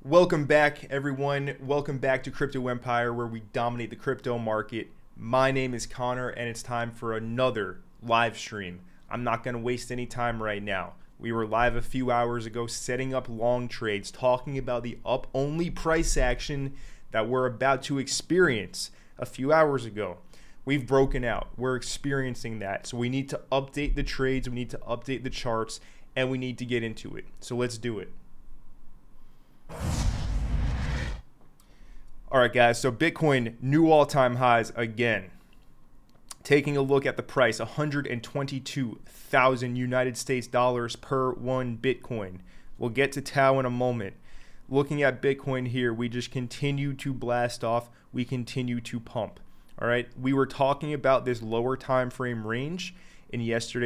Welcome back, everyone. Welcome back to Crypto Empire, where we dominate the crypto market. My name is Connor, and it's time for another live stream. I'm not going to waste any time right now. We were live a few hours ago setting up long trades, talking about the up-only price action that we're about to experience a few hours ago. We've broken out. We're experiencing that. So we need to update the trades, we need to update the charts, and we need to get into it. So let's do it. All right, guys, so Bitcoin, new all-time highs again. Taking a look at the price, 122,000 United States dollars per one Bitcoin. We'll get to Tau in a moment. Looking at Bitcoin here, we just continue to blast off. We continue to pump. All right, we were talking about this lower time frame range in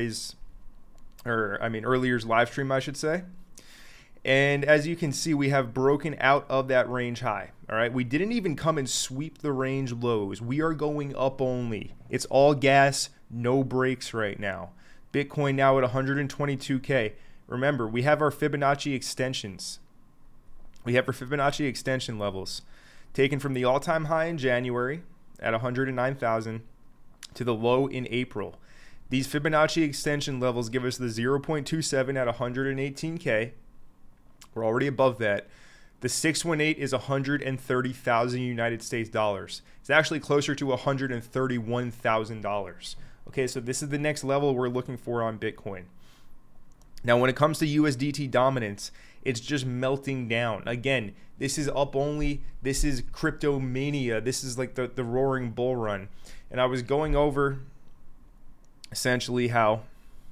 earlier's live stream, I should say. And as you can see, we have broken out of that range high. All right, we didn't even come and sweep the range lows. We are going up only. It's all gas, no brakes right now. Bitcoin now at 122K. Remember, we have our Fibonacci extensions. We have our Fibonacci extension levels taken from the all-time high in January at 109,000 to the low in April. These Fibonacci extension levels give us the 0.27 at 118K. We're already above that. The 618 is 130,000 United States dollars. It's actually closer to $131,000. Okay, so this is the next level we're looking for on Bitcoin. Now, when it comes to USDT dominance, it's just melting down. Again, this is up only. This is crypto mania. This is like the roaring bull run. And I was going over essentially how,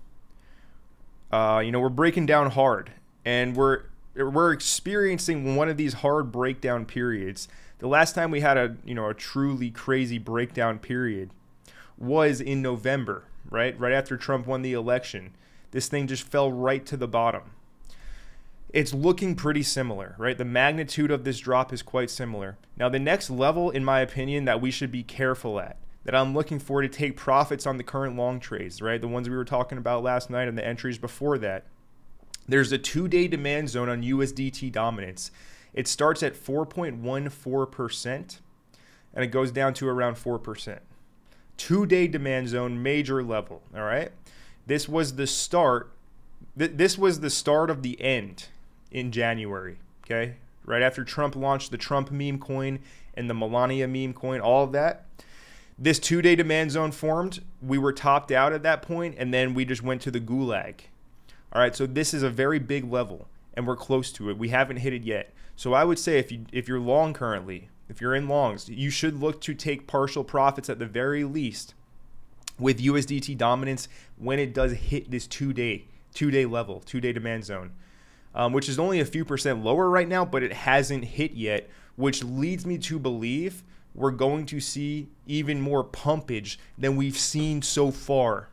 we're breaking down hard, and we're experiencing one of these hard breakdown periods. The last time we had a truly crazy breakdown period was in November, right after Trump won the election. This thing just fell right to the bottom. It's looking pretty similar, right? The magnitude of this drop is quite similar. Now, the next level, in my opinion, that we should be careful at, that I'm looking for to take profits on the current long trades, right? The ones we were talking about last night and the entries before that. There's a 2-day demand zone on USDT dominance. It starts at 4.14% and it goes down to around 4%. 2-day demand zone, major level, all right? This was the start. This was the start of the end in January, okay? Right after Trump launched the Trump meme coin and the Melania meme coin, all of that. This 2-day demand zone formed. We were topped out at that point, and then we just went to the gulag. All right, so this is a very big level, and we're close to it. We haven't hit it yet. So I would say if you're long currently, if you're in longs, you should look to take partial profits at the very least with USDT dominance when it does hit this 2-day level, 2-day demand zone, which is only a few percent lower right now, but it hasn't hit yet, which leads me to believe we're going to see even more pumpage than we've seen so far.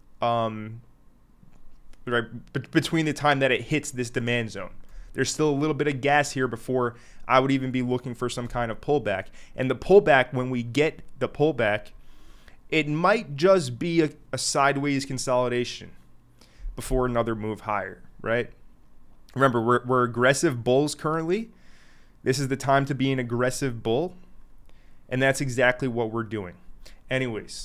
Right, between the time that it hits this demand zone. There's still a little bit of gas here before I would even be looking for some kind of pullback. And the pullback, when we get the pullback, it might just be a sideways consolidation before another move higher, right? Remember, we're aggressive bulls currently. This is the time to be an aggressive bull, and that's exactly what we're doing. Anyways,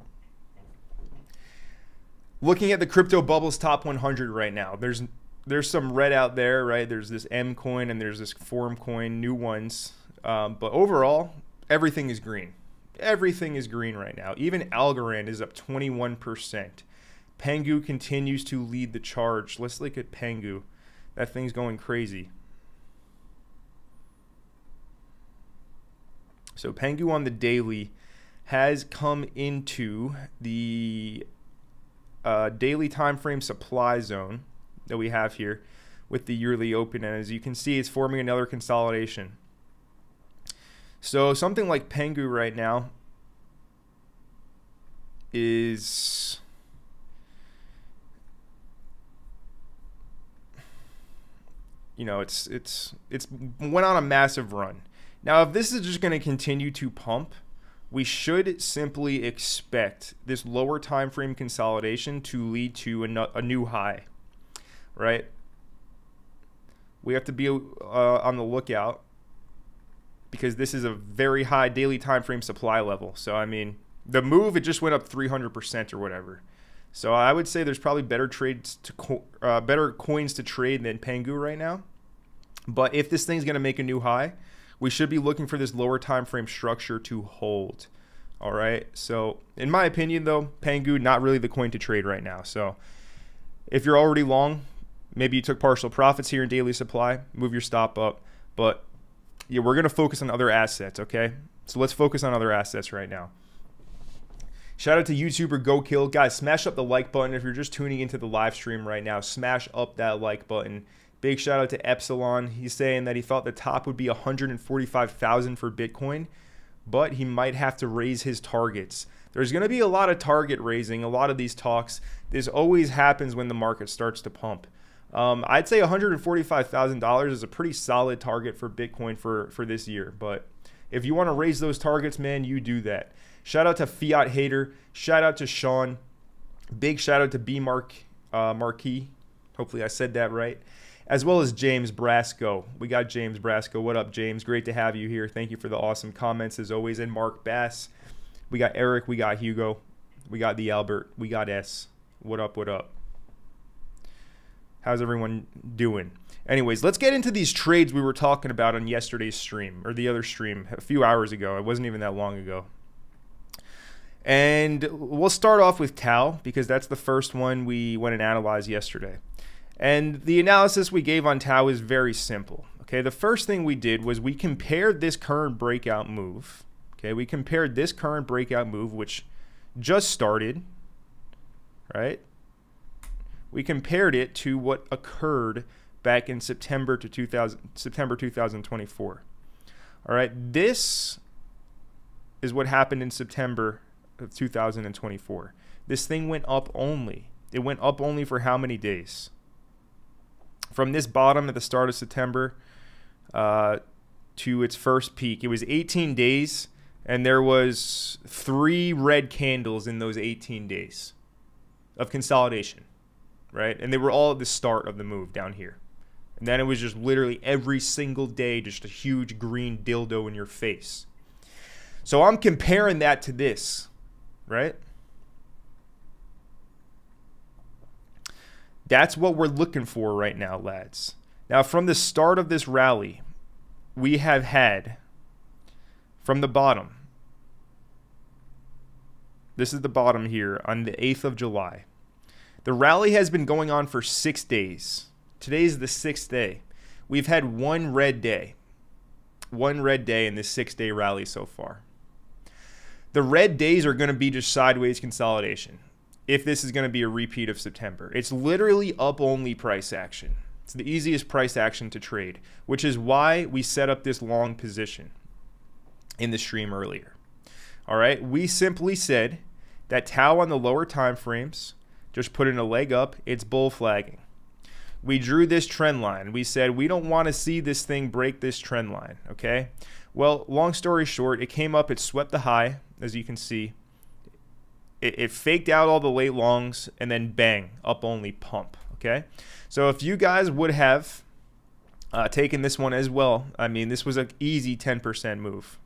looking at the crypto bubbles top 100 right now, there's some red out there, right? There's this M coin and there's this Forum coin, new ones. But overall, everything is green. Everything is green right now. Even Algorand is up 21%. Pengu continues to lead the charge. Let's look at Pengu. That thing's going crazy. So Pengu on the daily has come into the daily time frame supply zone that we have here with the yearly open, and as you can see, it's forming another consolidation. So something like Pengu right now is it's went on a massive run. Now, if this is just going to continue to pump, we should simply expect this lower time frame consolidation to lead to a new high, right? We have to be on the lookout because this is a very high daily time frame supply level. So, I mean, the move, it just went up 300% or whatever. So I would say there's probably better trades to better coins to trade than Pengu right now. But if this thing's going to make a new high, we should be looking for this lower time frame structure to hold. All right. So in my opinion, though, Pengu, not really the coin to trade right now. So if you're already long, maybe you took partial profits here in daily supply, move your stop up. But yeah, we're going to focus on other assets. Okay. So let's focus on other assets right now. Shout out to YouTuber GoKill. Guys, smash up the like button. If you're just tuning into the live stream right now, smash up that like button. Big shout out to Epsilon. He's saying that he thought the top would be 145,000 for Bitcoin, but he might have to raise his targets. There's going to be a lot of target raising, a lot of these talks. This always happens when the market starts to pump. I'd say $145,000 is a pretty solid target for Bitcoin for this year. But if you want to raise those targets, man, you do that. Shout out to Fiat Hater. Shout out to Sean. Big shout out to B Marquis. Hopefully I said that right. As well as James Brasco. We got James Brasco. What up, James? Great to have you here. Thank you for the awesome comments as always. And Mark Bass. We got Eric. We got Hugo. We got the Albert. We got S. What up? What up? How's everyone doing? Anyways, let's get into these trades we were talking about on yesterday's stream, or the other stream a few hours ago. It wasn't even that long ago. And we'll start off with Tau because that's the first one we went and analyzed yesterday. And the analysis we gave on Tau is very simple. Okay, the first thing we did was we compared this current breakout move. Okay, we compared this current breakout move, which just started, right? We compared it to what occurred back in September 2024. All right, this is what happened in September of 2024. This thing went up only. It went up only for how many days? From this bottom at the start of September to its first peak, it was 18 days, and there was 3 red candles in those 18 days of consolidation, right? And they were all at the start of the move down here. And then it was just literally every single day, just a huge green dildo in your face. So I'm comparing that to this, right? That's what we're looking for right now, lads. Now, from the start of this rally, we have had, from the bottom, this is the bottom here, on the 8th of July. The rally has been going on for 6 days. Today's the 6th day. We've had one red day. One red day in this 6-day rally so far. The red days are going to be just sideways consolidation if this is going to be a repeat of September. It's literally up only price action. It's the easiest price action to trade, which is why we set up this long position in the stream earlier. All right, we simply said that Tau on the lower time frames just put in a leg up. It's bull flagging. We drew this trend line. We said we don't want to see this thing break this trend line, okay? Well, long story short, it came up, it swept the high, as you can see. It faked out all the late longs, and then bang, up only pump, okay? So if you guys would have taken this one as well, I mean, this was an easy 10% move.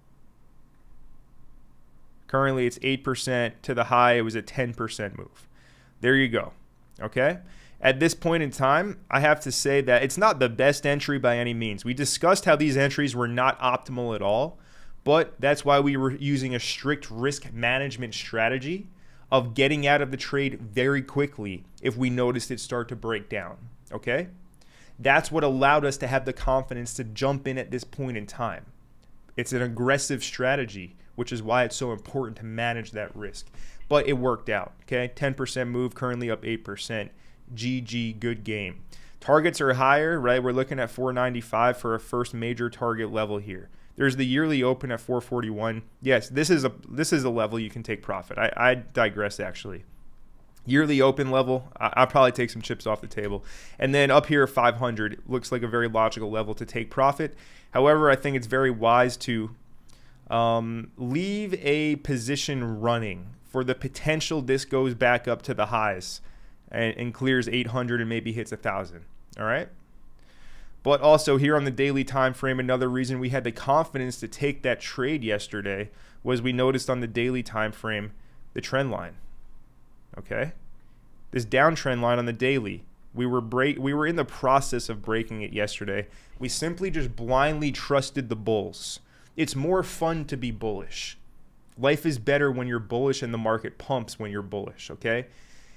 Currently, it's 8% to the high. It was a 10% move. There you go, okay? At this point in time, I have to say that it's not the best entry by any means. We discussed how these entries were not optimal at all, but that's why we were using a strict risk management strategy of getting out of the trade very quickly if we noticed it start to break down, okay? That's what allowed us to have the confidence to jump in at this point in time. It's an aggressive strategy, which is why it's so important to manage that risk. But it worked out, okay? 10% move, currently up 8%. GG, good game. Targets are higher, right? We're looking at 495 for a first major target level here. There's the yearly open at 441. Yes, this is a level you can take profit. I digress, actually. Yearly open level, I'll probably take some chips off the table. And then up here, 500 looks like a very logical level to take profit. However, I think it's very wise to leave a position running for the potential this goes back up to the highs and clears 800 and maybe hits 1,000. All right. But also here on the daily time frame, another reason we had the confidence to take that trade yesterday was we noticed on the daily time frame the trend line. Okay? This downtrend line on the daily, we were in the process of breaking it yesterday. We simply just blindly trusted the bulls. It's more fun to be bullish. Life is better when you're bullish and the market pumps when you're bullish, okay?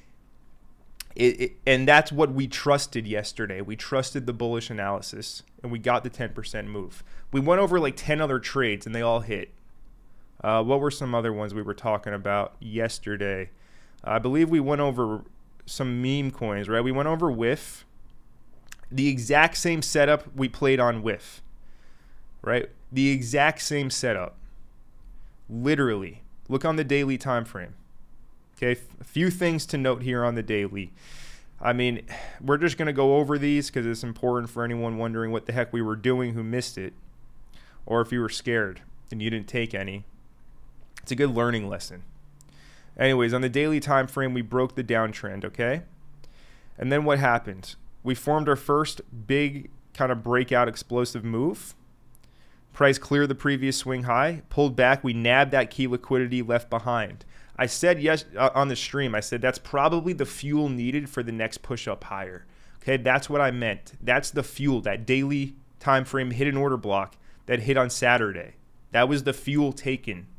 And that's what we trusted yesterday. We trusted the bullish analysis, and we got the 10% move. We went over like 10 other trades, and they all hit. What were some other ones we were talking about yesterday? I believe we went over some meme coins, right? We went over WIF. The exact same setup we played on WIF, right? The exact same setup. Literally. Look on the daily time frame. Okay, a few things to note here on the daily. I mean, we're just going to go over these because it's important for anyone wondering what the heck we were doing who missed it, or if you were scared and you didn't take any. It's a good learning lesson. Anyways, on the daily time frame, we broke the downtrend, okay? And then what happened? We formed our first big kind of breakout explosive move. Price cleared the previous swing high, pulled back. We nabbed that key liquidity left behind. I said yes on the stream. I said that's probably the fuel needed for the next push up higher. Okay, that's what I meant. That's the fuel, that daily time frame hidden order block that hit on Saturday. That was the fuel taken.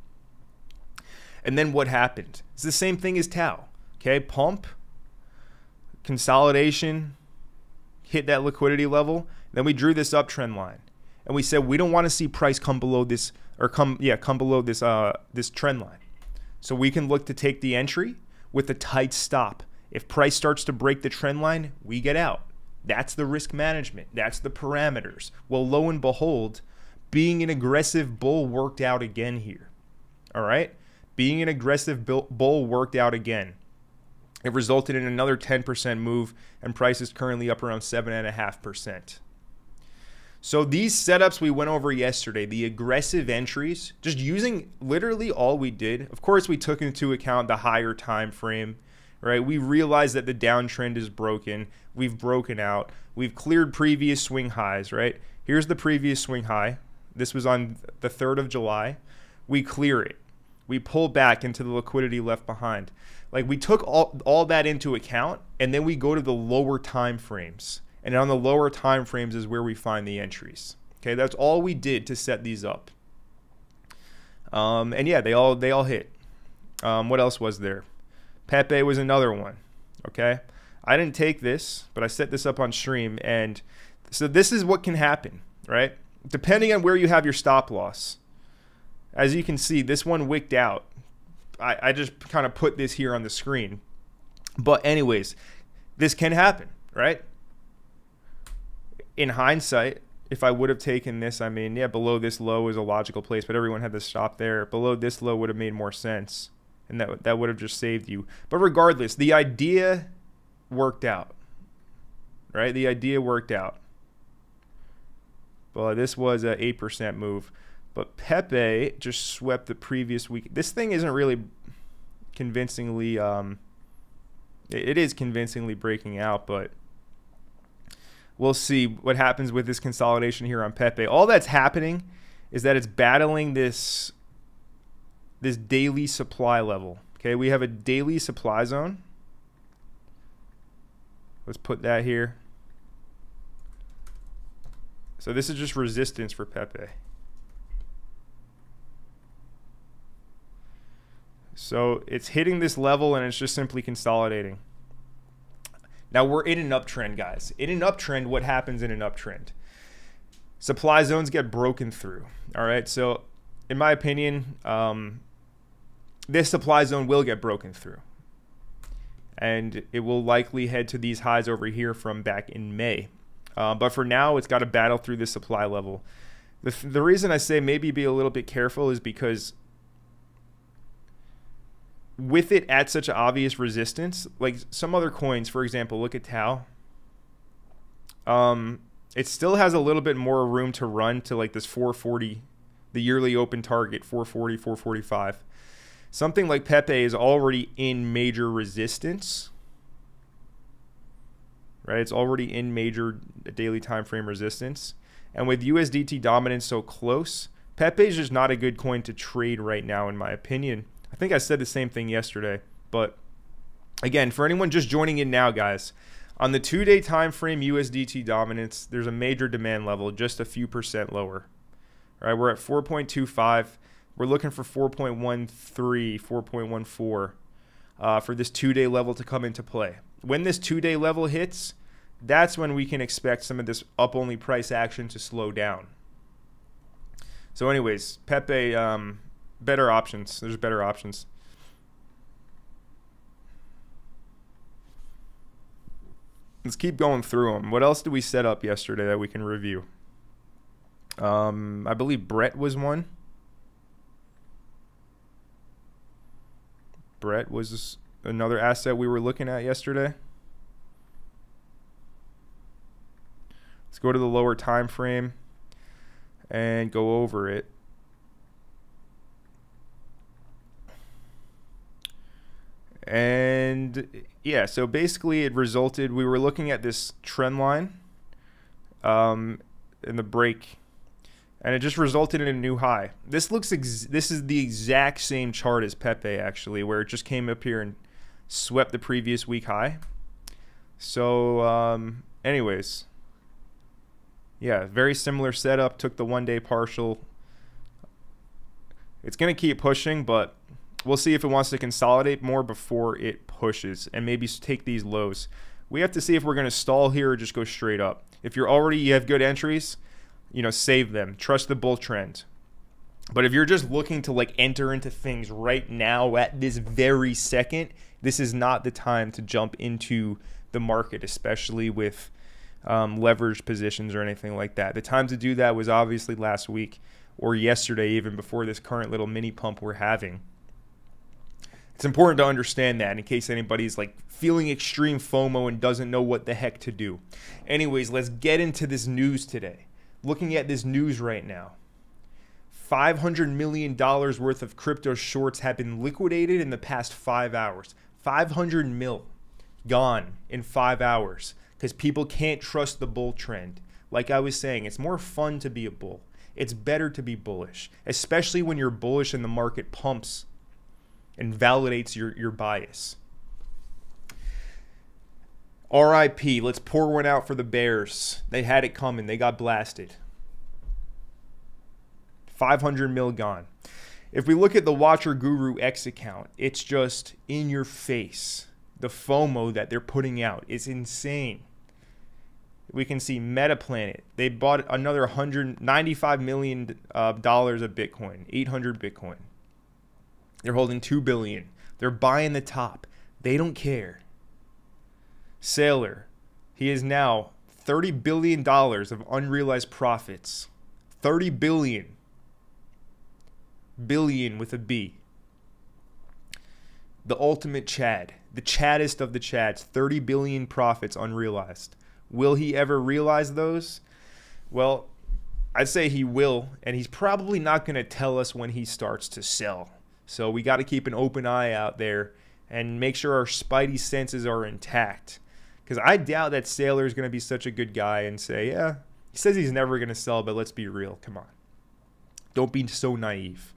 And then what happened? It's the same thing as Tau. Okay, pump, consolidation, hit that liquidity level. Then we drew this uptrend line, and we said we don't want to see price come below this, or come below this this trend line. So we can look to take the entry with a tight stop. If price starts to break the trend line, we get out. That's the risk management. That's the parameters. Well, lo and behold, being an aggressive bull worked out again here. All right? Being an aggressive bull worked out again. It resulted in another 10% move, and price is currently up around 7.5%. So these setups we went over yesterday, the aggressive entries, just using literally all we did. Of course, we took into account the higher time frame, right? We realized that the downtrend is broken. We've broken out. We've cleared previous swing highs, right? Here's the previous swing high. This was on the 3rd of July. We clear it. We pull back into the liquidity left behind. Like, we took all that into account, and then we go to the lower time frames. And on the lower time frames is where we find the entries. Okay, that's all we did to set these up. And yeah, they all hit. What else was there? Pepe was another one. Okay, I didn't take this, but I set this up on stream, and so this is what can happen, right? Depending on where you have your stop loss. As you can see, this one wicked out. I just kind of put this here on the screen. But anyways, this can happen, right? In hindsight, if I would have taken this, I mean, yeah, below this low is a logical place, but everyone had to stop there. Below this low would have made more sense, and that would have just saved you. But regardless, the idea worked out, right? The idea worked out. Well, this was an 8% move. But Pepe just swept the previous week. This thing isn't really convincingly, it is convincingly breaking out, but we'll see what happens with this consolidation here on Pepe. All that's happening is that it's battling this daily supply level. Okay, we have a daily supply zone. Let's put that here. So this is just resistance for Pepe. So it's hitting this level, and it's just simply consolidating. Now we're in an uptrend, guys. In an uptrend, what happens in an uptrend? Supply zones get broken through. All right. So in my opinion, this supply zone will get broken through, and it will likely head to these highs over here from back in May. But for now, it's got to battle through this supply level. The reason I say maybe be a little bit careful is because with it at such obvious resistance, like some other coins, for example, look at Tau. It still has a little bit more room to run to like this 440, the yearly open target, 440, 445. Something like Pepe is already in major resistance, right? It's already in major daily time frame resistance. And with USDT dominance so close, Pepe is just not a good coin to trade right now, in my opinion. I think I said the same thing yesterday. But again, for anyone just joining in now, guys, on the 2-day time frame USDT dominance, there's a major demand level just a few percent lower. All right, we're at 4.25. We're looking for 4.13, 4.14 for this 2-day level to come into play. When this 2-day level hits, that's when we can expect some of this up-only price action to slow down. So anyways, Pepe, better options. There's better options. Let's keep going through them. What else did we set up yesterday that we can review? I believe Brett was one. Brett was another asset we were looking at yesterday. Let's go to the lower time frame and go over it. And yeah, so basically it resulted, we were looking at this trend line in the break, and it just resulted in a new high. This looks this is the exact same chart as Pepe, actually, where it just came up here and swept the previous week high. So anyways, yeah, very similar setup. Took the 1-day partial. It's going to keep pushing, but we'll see if it wants to consolidate more before it pushes and maybe take these lows. We have to see if we're going to stall here or just go straight up. If you have good entries, you know, save them. Trust the bull trend. But if you're just looking to like enter into things right now at this very second, this is not the time to jump into the market, especially with leveraged positions or anything like that. The time to do that was obviously last week or yesterday, even before this current little mini pump we're having. It's important to understand that in case anybody's like feeling extreme FOMO and doesn't know what the heck to do. Anyways, let's get into this news today. Looking at this news right now, $500 million worth of crypto shorts have been liquidated in the past 5 hours. 500 mil gone in 5 hours because people can't trust the bull trend. Like I was saying, it's more fun to be a bull. It's better to be bullish, especially when you're bullish and the market pumps and validates your bias. RIP, let's pour one out for the Bears. They had it coming. They got blasted. 500 mil gone. If we look at the Watcher Guru X account, it's just in your face. The FOMO that they're putting out is insane. We can see Metaplanet. They bought another $195 million of Bitcoin, 800 Bitcoin. They're holding $2 billion. They're buying the top. They don't care. Saylor, he is now $30 billion of unrealized profits. 30 billion. Billion with a B. The ultimate Chad. The chaddest of the chads. 30 billion profits unrealized. Will he ever realize those? Well, I'd say he will, and he's probably not going to tell us when he starts to sell. So we got to keep an open eye out there and make sure our spidey senses are intact. Because I doubt that Saylor is going to be such a good guy and say, yeah, he says he's never going to sell, but let's be real. Come on. Don't be so naive.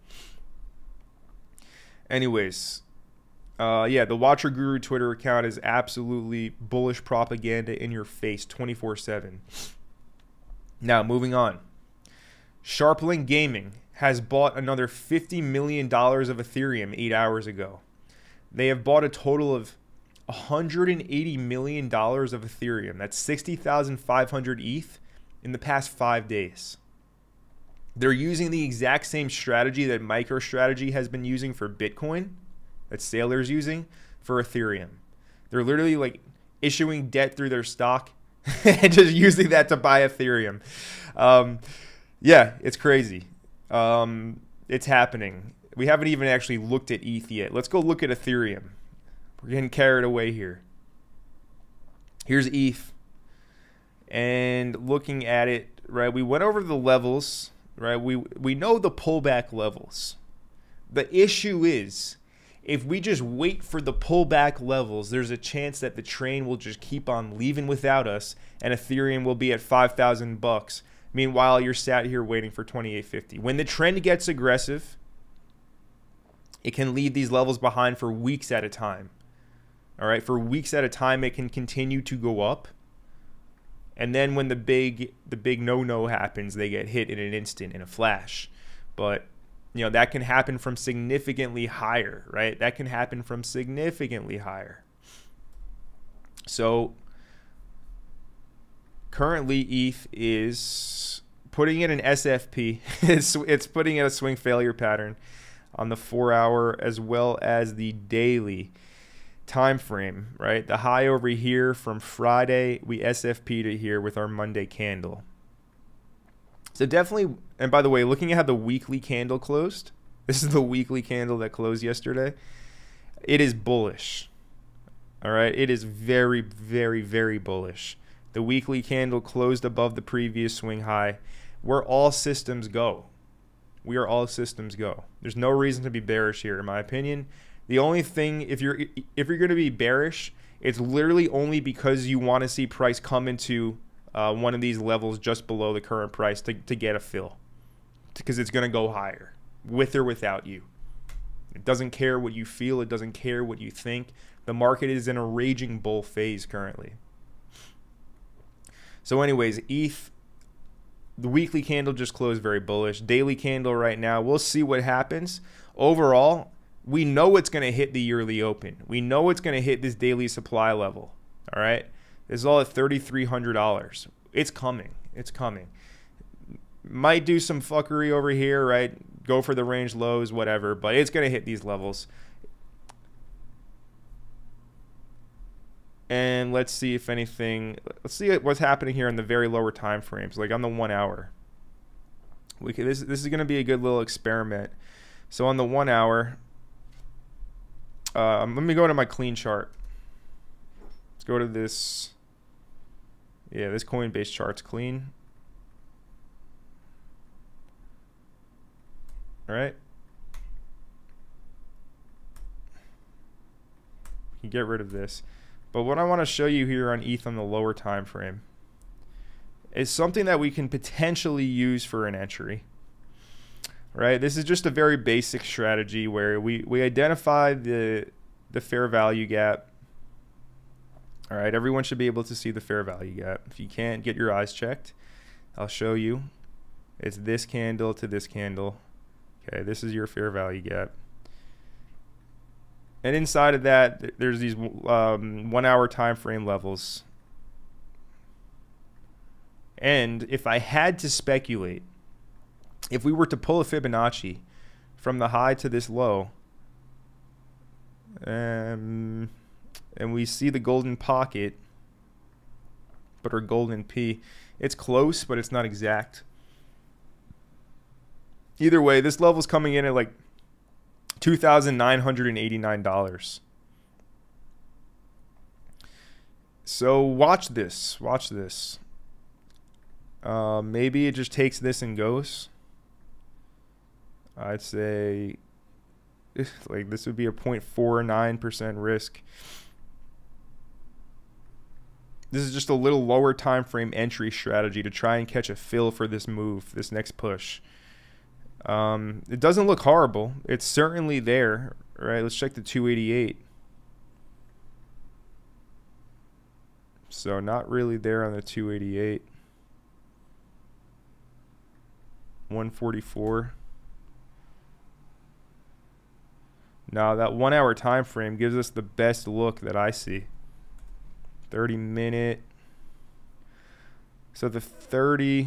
Anyways, yeah, the Watcher Guru Twitter account is absolutely bullish propaganda in your face 24/7. Now, moving on. Sharplink Gaming has bought another $50 million of Ethereum 8 hours ago. They have bought a total of $180 million of Ethereum. That's 60,500 ETH in the past 5 days. They're using the exact same strategy that MicroStrategy has been using for Bitcoin, that Saylor's using for Ethereum. They're literally like issuing debt through their stock and just using that to buy Ethereum. Yeah, it's crazy. It's happening. We haven't even actually looked at ETH yet. Let's go look at Ethereum. We're getting carried away here. Here's ETH. And looking at it, right, we went over the levels, right? We know the pullback levels. The issue is if we just wait for the pullback levels, there's a chance that the train will just keep on leaving without us, and Ethereum will be at $5,000. Meanwhile, you're sat here waiting for 2850. When the trend gets aggressive, it can leave these levels behind for weeks at a time. All right, for weeks at a time, it can continue to go up. And then when the big no-no happens, they get hit in an instant, in a flash. But, you know, that can happen from significantly higher, right? That can happen from significantly higher. So currently, ETH is putting in an SFP. It's putting in a swing failure pattern on the 4-hour as well as the daily time frame, right? The high over here from Friday, we SFP'd it here with our Monday candle. So definitely, and by the way, looking at how the weekly candle closed, this is the weekly candle that closed yesterday. It is bullish. All right, it is very, very, very bullish. The weekly candle closed above the previous swing high. We're all systems go. We are all systems go. There's no reason to be bearish here, in my opinion. The only thing, if you're going to be bearish, it's literally only because you want to see price come into one of these levels just below the current price to get a fill, because it's going to go higher with or without you. It doesn't care what you feel. It doesn't care what you think. The market is in a raging bull phase currently. So anyways, ETH, the weekly candle just closed very bullish. Daily candle right now, we'll see what happens. Overall, we know it's going to hit the yearly open. We know it's going to hit this daily supply level. All right. This is all at $3,300. It's coming. It's coming. Might do some fuckery over here, right? Go for the range lows, whatever, but it's going to hit these levels. And let's see if anything, let's see what's happening here in the very lower time frames, like on the 1 hour. This is going to be a good little experiment. So on the 1 hour, let me go to my clean chart. Let's go to this. Yeah, this Coinbase chart's clean. All right. You can get rid of this. But what I want to show you here on ETH on the lower time frame is something that we can potentially use for an entry. Right? This is just a very basic strategy where we identify the fair value gap. All right, everyone should be able to see the fair value gap. If you can't, get your eyes checked. I'll show you. It's this candle to this candle. Okay, this is your fair value gap. And inside of that, there's these 1 hour time frame levels. And if I had to speculate, if we were to pull a Fibonacci from the high to this low, and we see the golden pocket, but our golden P, it's close, but it's not exact. Either way, this level's coming in at like $2,989. So watch this. Watch this. Maybe it just takes this and goes. I'd say like this would be a 0.49% risk. This is just a little lower time frame entry strategy to try and catch a fill for this move, this next push. It doesn't look horrible. It's certainly there, right? Let's check the 288. So not really there on the 288. 144. Now that 1 hour time frame gives us the best look that I see. 30-minute. So the 30.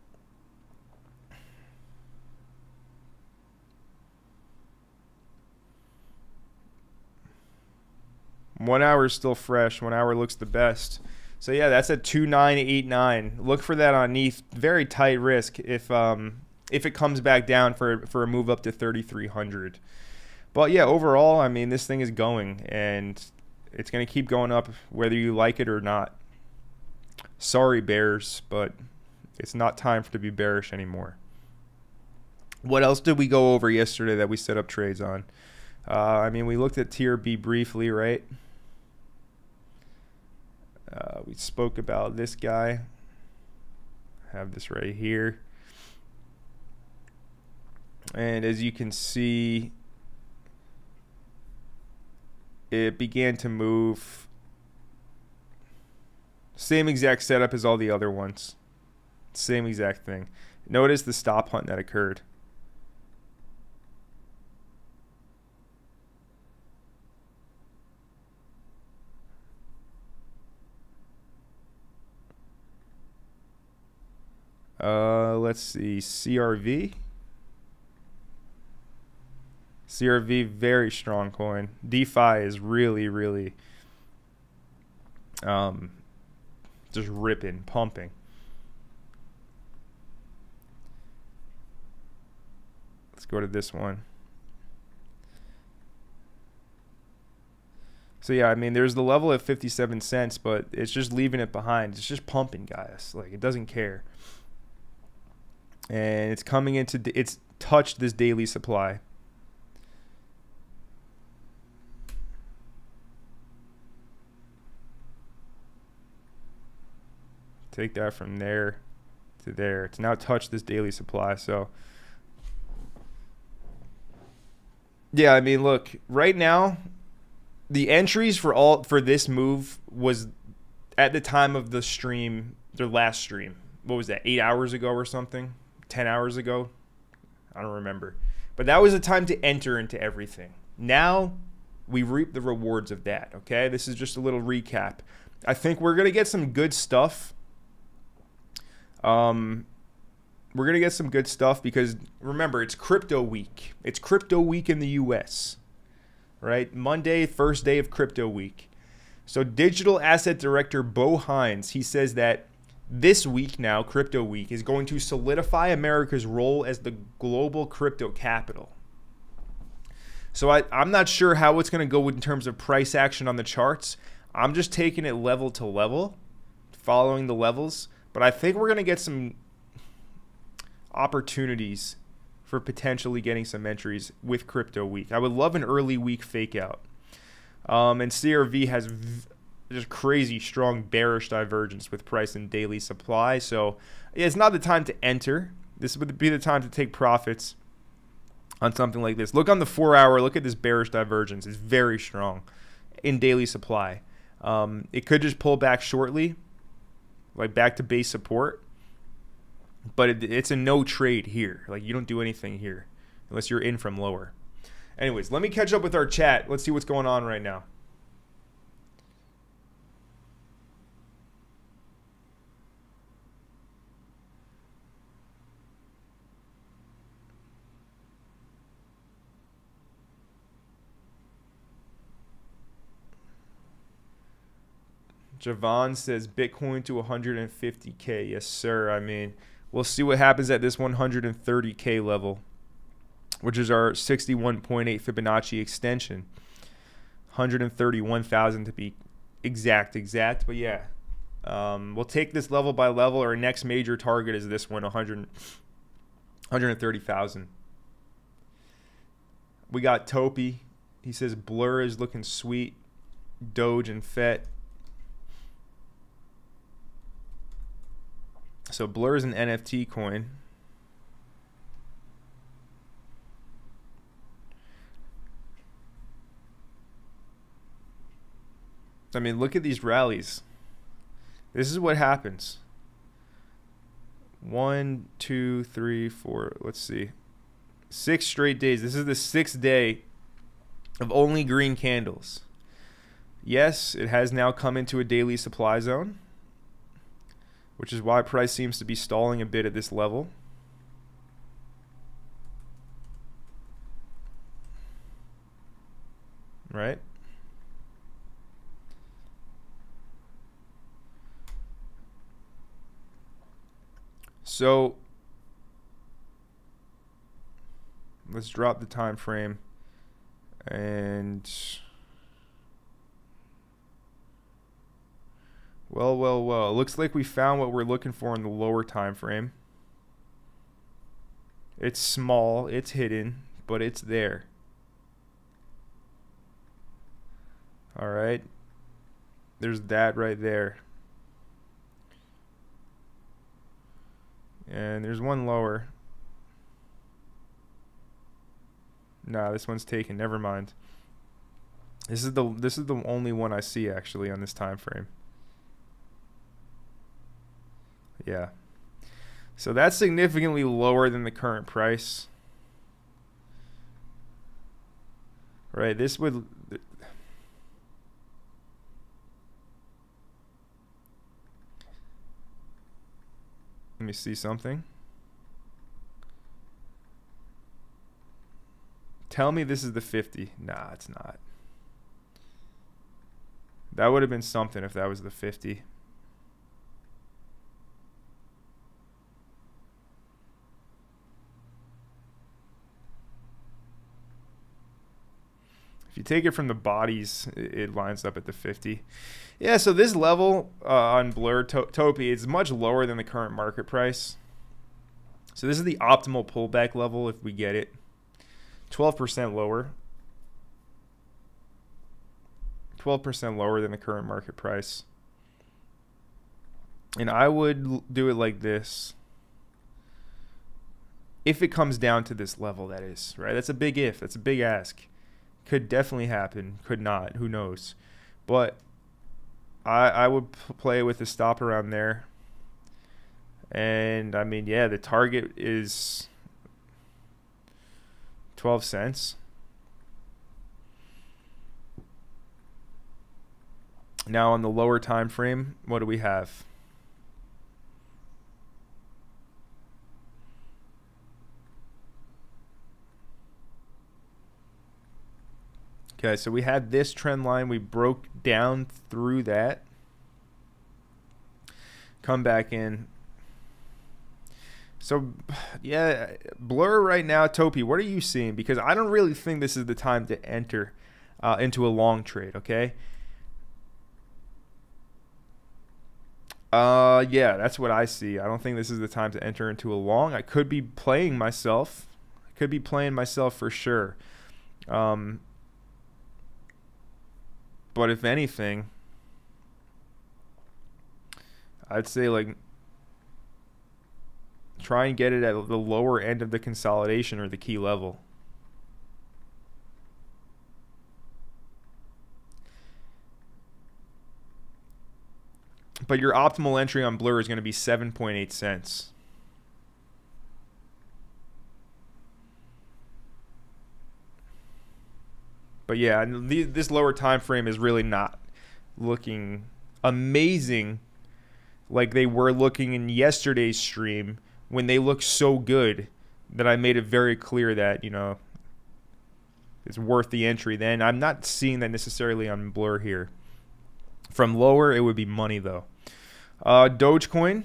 One hour is still fresh. 1 hour looks the best. So yeah, that's at 2,989. Look for that on ETH. Very tight risk if it comes back down for a move up to 3,300. But yeah, overall, I mean, this thing is going, and it's going to keep going up whether you like it or not. Sorry, bears, but it's not time to be bearish anymore. What else did we go over yesterday that we set up trades on? I mean, we looked at tier B briefly, right? We spoke about this guy. I have this right here. And as you can see, it began to move. Same exact setup as all the other ones. Same exact thing. Notice the stop hunt that occurred. Let's see, CRV. CRV, very strong coin. DeFi is really just ripping, pumping. Let's go to this one. So yeah, I mean, there's the level at 57 cents, but it's just leaving it behind. It's just pumping, guys. Like, it doesn't care. And it's coming into, it's touched this daily supply. Take that from there to there. It's now touched this daily supply. So yeah, I mean, look, right now, the entries for this move was at the time of the stream, their last stream. What was that, 8 hours ago or something? 10 hours ago? I don't remember. But that was the time to enter into everything. Now we reap the rewards of that, okay? This is just a little recap. I think we're going to get some good stuff. We're going to get some good stuff because, remember, it's crypto week. It's crypto week in the US, right? Monday, first day of crypto week. So digital asset director Bo Hines, he says that this week now, crypto week, is going to solidify America's role as the global crypto capital. So I'm not sure how it's going to go in terms of price action on the charts. I'm just taking it level to level, following the levels. But I think we're going to get some opportunities for potentially getting some entries with crypto week. I would love an early week fake out. And CRV has just crazy strong bearish divergence with price and daily supply. So yeah, it's not the time to enter. This would be the time to take profits on something like this. Look on the 4 hour. Look at this bearish divergence. It's very strong in daily supply. It could just pull back shortly, like back to base support. But it's a no trade here. Like, you don't do anything here unless you're in from lower. Anyways, let me catch up with our chat. Let's see what's going on right now. Javon says Bitcoin to 150K. Yes, sir. I mean, we'll see what happens at this 130K level, which is our 61.8 Fibonacci extension. 131,000 to be exact. But yeah, we'll take this level by level. Our next major target is this one, 130,000. We got Topi. He says Blur is looking sweet. Doge and FET. So Blur is an NFT coin. I mean, look at these rallies. This is what happens. 1, 2, 3, 4. Let's see. 6 straight days. This is the 6th day of only green candles. Yes, it has now come into a daily supply zone, which is why price seems to be stalling a bit at this level. Right? So let's drop the time frame and well. It looks like we found what we're looking for in the lower time frame. It's small, it's hidden, but it's there. All right. There's that right there. And there's one lower. Nah, this one's taken. Never mind. This is the only one I see actually on this time frame. Yeah. So that's significantly lower than the current price. Right, this would let me see something. Tell me this is the 50. Nah, it's not. That would have been something if that was the 50. If you take it from the bodies, it lines up at the 50. Yeah, so this level on Blur Topi is much lower than the current market price. So this is the optimal pullback level if we get it. 12% lower. 12% lower than the current market price. And I would do it like this. If it comes down to this level, that is, right? That's a big if. That's a big ask. Could definitely happen. Could not. Who knows? But I would play with the stop around there. And, I mean, yeah, the target is 12 cents. Now on the lower time frame, what do we have? Okay, so we had this trend line. We broke down through that. Come back in. So, yeah, Blur right now, Topi, what are you seeing? Because I don't really think this is the time to enter into a long trade, okay? Yeah, that's what I see. I don't think this is the time to enter into a long. I could be playing myself. I could be playing myself for sure. But if anything, I'd say like try and get it at the lower end of the consolidation or the key level. But your optimal entry on Blur is going to be 7.8 cents. But yeah, this lower time frame is really not looking amazing like they were looking in yesterday's stream when they looked so good that I made it very clear that, you know, it's worth the entry then. I'm not seeing that necessarily on Blur here. From lower, it would be money though. Dogecoin.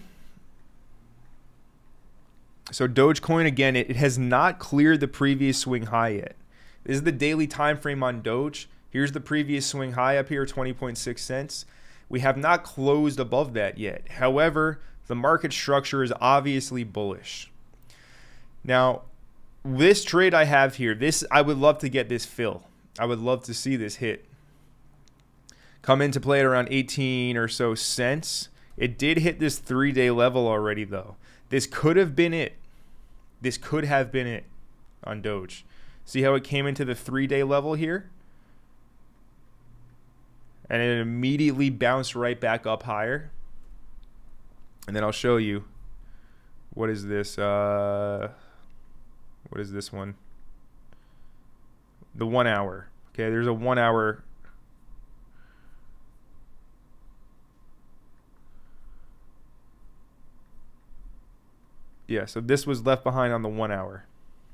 So Dogecoin, again, it has not cleared the previous swing high yet. This is the daily time frame on Doge. Here's the previous swing high up here, 20.6 cents. We have not closed above that yet. However, the market structure is obviously bullish. Now, this trade I have here, I would love to get this fill. I would love to see this hit. Come into play at around 18 or so cents. It did hit this 3-day level already, though. This could have been it. This could have been it on Doge. See how it came into the 3-day level here? And it immediately bounced right back up higher. And then I'll show you. What is this? What is this one? The 1 hour. Okay, there's a 1 hour. Yeah, so this was left behind on the 1 hour.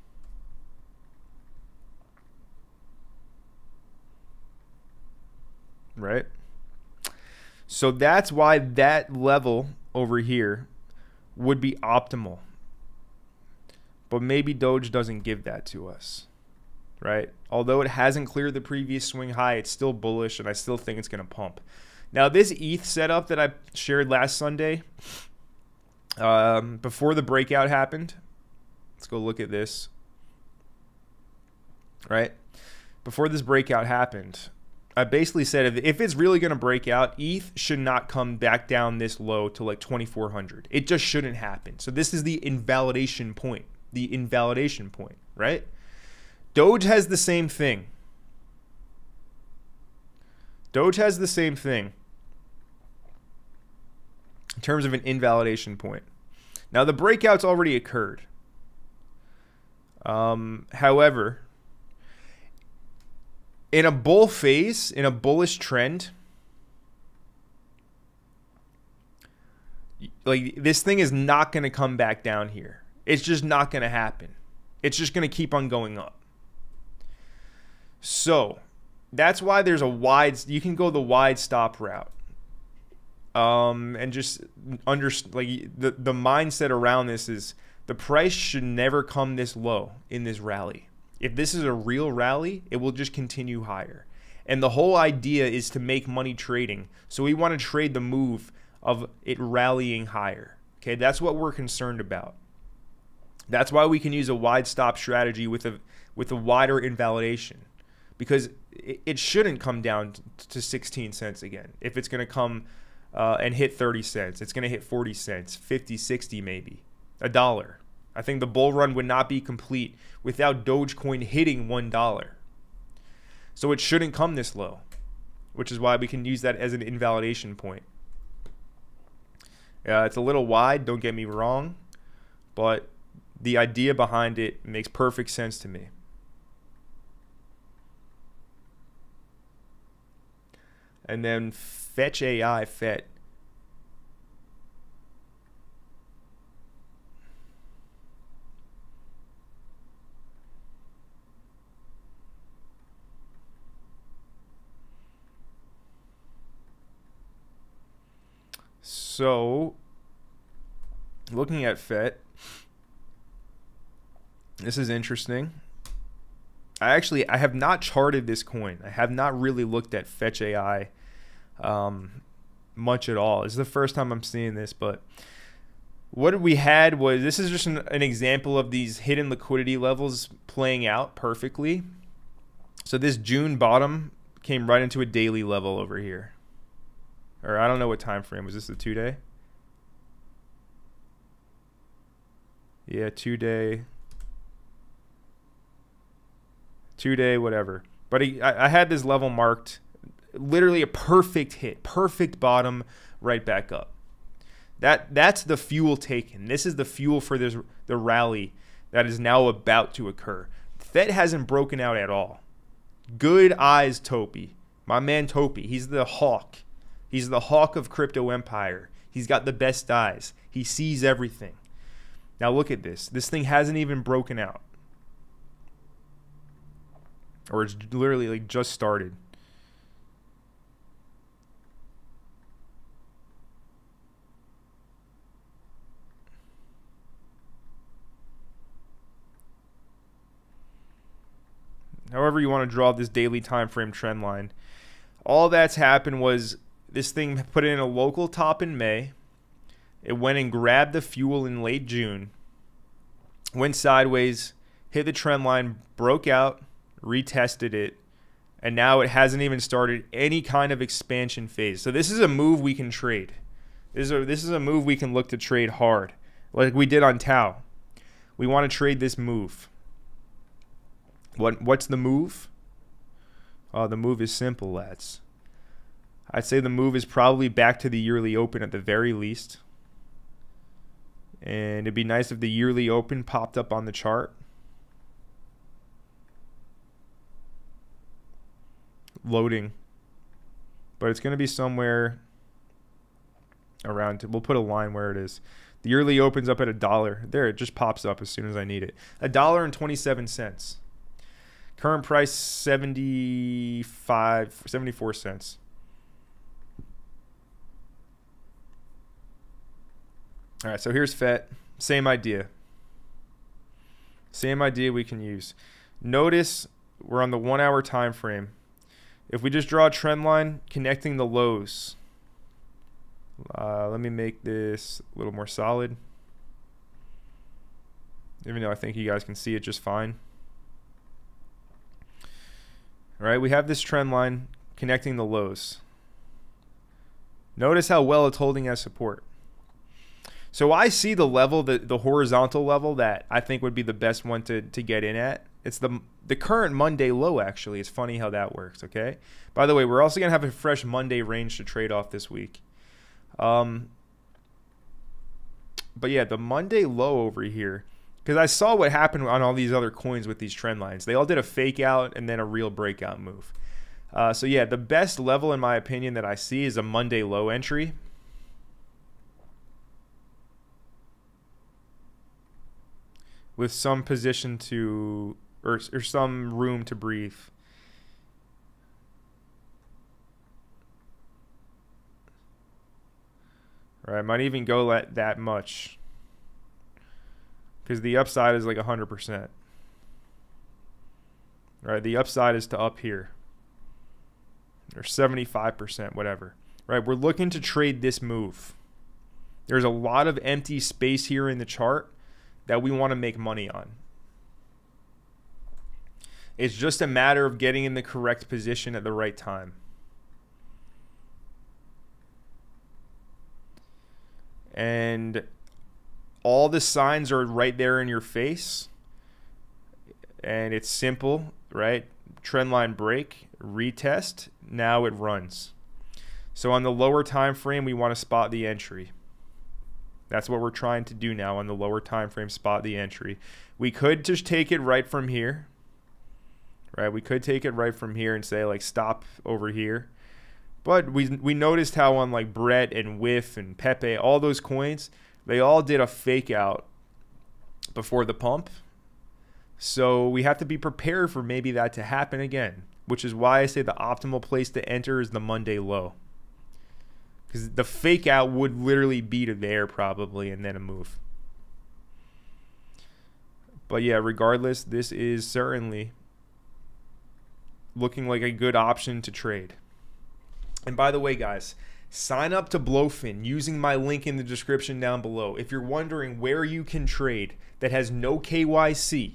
Right? So that's why that level over here would be optimal. But maybe Doge doesn't give that to us. Right? Although it hasn't cleared the previous swing high, it's still bullish, and I still think it's going to pump. Now, this ETH setup that I shared last Sunday, before the breakout happened, let's go look at this. Right? Before this breakout happened, I basically said if it's really going to break out, ETH should not come back down this low to like 2,400. It just shouldn't happen. So this is the invalidation point. The invalidation point, right? Doge has the same thing. Doge has the same thing in terms of an invalidation point. Now the breakout's already occurred. However, in a bull phase, in a bullish trend, like this thing is not going to come back down here. It's just not going to happen. It's just going to keep on going up. So that's why there's a wide, you can go the wide stop route. And just like the mindset around this is the price should never come this low in this rally. If this is a real rally, it will just continue higher. And the whole idea is to make money trading. So we want to trade the move of it rallying higher. Okay, that's what we're concerned about. That's why we can use a wide stop strategy with a wider invalidation, because it shouldn't come down to 16 cents again. If it's going to come and hit 30 cents, it's going to hit 40 cents, 50, 60 maybe, $1. I think the bull run would not be complete without Dogecoin hitting $1. So it shouldn't come this low, which is why we can use that as an invalidation point. It's a little wide, don't get me wrong, but the idea behind it makes perfect sense to me. And then Fetch AI, FET. So, looking at FET, this is interesting. I have not charted this coin. I have not really looked at Fetch AI much at all. This is the first time I'm seeing this, but what we had was, this is just an example of these hidden liquidity levels playing out perfectly. So this June bottom came right into a daily level over here. Or I don't know what time frame. Was this the 2-day? Yeah, 2-day. 2-day, whatever. But I had this level marked, literally a perfect hit, perfect bottom, right back up. That's the fuel taken. This is the fuel for the rally that is now about to occur. Fed hasn't broken out at all. Good eyes, Topi. My man Topi. He's the hawk. He's the hawk of crypto empire. He's got the best eyes. He sees everything. Now look at this. This thing hasn't even broken out. Or it's literally like just started. However you want to draw this daily time frame trend line. All that's happened was this thing put in a local top in May. It went and grabbed the fuel in late June. Went sideways, hit the trend line, broke out, retested it, and now it hasn't even started any kind of expansion phase. So this is a move we can trade. This is a move we can look to trade hard, like we did on Tau. We want to trade this move. What's the move? The move is simple, lads. I'd say the move is probably back to the yearly open at the very least. And it'd be nice if the yearly open popped up on the chart. Loading. But it's going to be somewhere around, we'll put a line where it is. The yearly opens up at $1. There, it just pops up as soon as I need it. $1.27. Current price 74 cents. All right, so here's FET. Same idea. Same idea we can use. Notice we're on the 1 hour time frame. If we just draw a trend line connecting the lows, let me make this a little more solid, even though I think you guys can see it just fine. All right, we have this trend line connecting the lows. Notice how well it's holding as support. So I see the level, the horizontal level that I think would be the best one to get in at. It's the current Monday low, actually. It's funny how that works, okay? By the way, we're also going to have a fresh Monday range to trade off this week. But yeah, the Monday low over here, because I saw what happened on all these other coins with these trend lines. They all did a fake out and then a real breakout move. So yeah, the best level in my opinion that I see is a Monday low entry. With some position to, or some room to breathe. All right, might even go that much. Because the upside is like 100%. Right, the upside is to up here. Or 75%, whatever. Right, we're looking to trade this move. There's a lot of empty space here in the chart that we want to make money on. It's just a matter of getting in the correct position at the right time. And all the signs are right there in your face. And it's simple, right? Trendline break, retest, now it runs. So on the lower time frame, we want to spot the entry. That's what we're trying to do now on the lower time frame, spot the entry. We could just take it right from here. Right? We could take it right from here and say like stop over here. But we noticed how on like Brett and Whiff and Pepe, all those coins, they all did a fake out before the pump. So we have to be prepared for maybe that to happen again, which is why I say the optimal place to enter is the Monday low. Because the fake out would literally be to there probably and then a move. But yeah, regardless, this is certainly looking like a good option to trade. And by the way, guys, sign up to Blowfin using my link in the description down below. If you're wondering where you can trade that has no KYC,